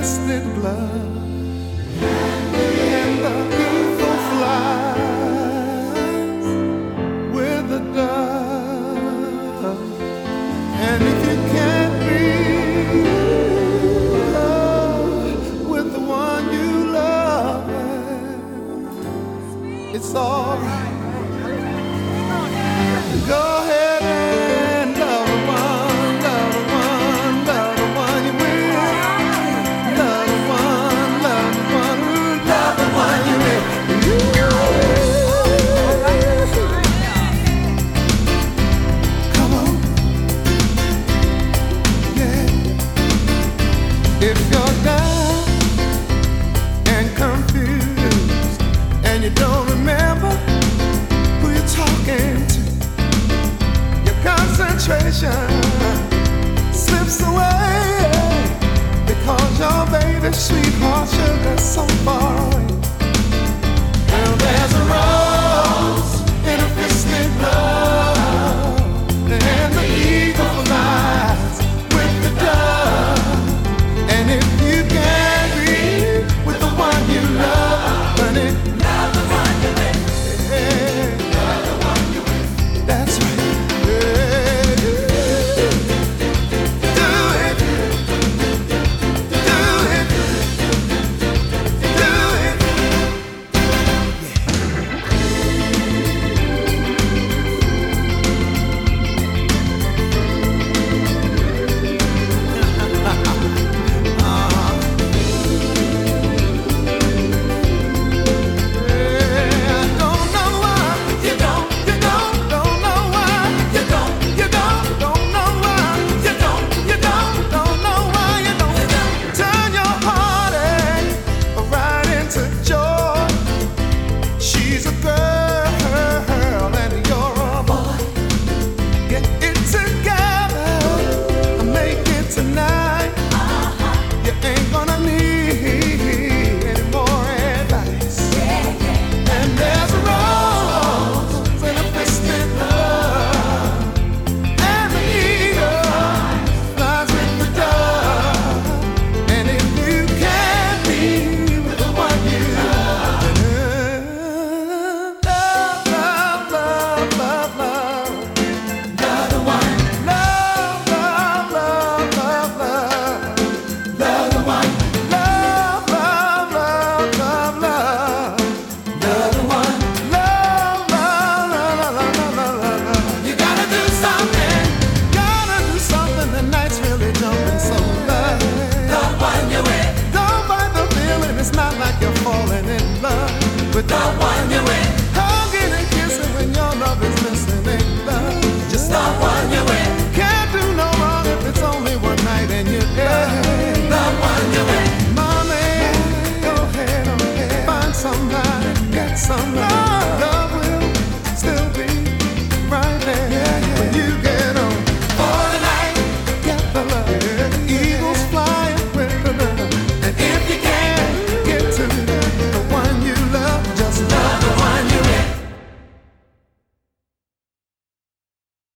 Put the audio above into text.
fisted blood and the beautiful flies with the dove. And if you can't be with the one you love, it's alright. Go ahead and love the one, love the one, love the one you with. Love the one, love the one, love the one you with. Come on, yeah. If you're down and confused and you don't remember who you're talking to, concentration slips away because your baby's sweetheart sugar's so far away. And there's a rose in a fisted glove, and the eagle flies with the dove. And if you can't be with the one you love, honey, love the one you with. Yeah. Love the one you with. That's right. With the one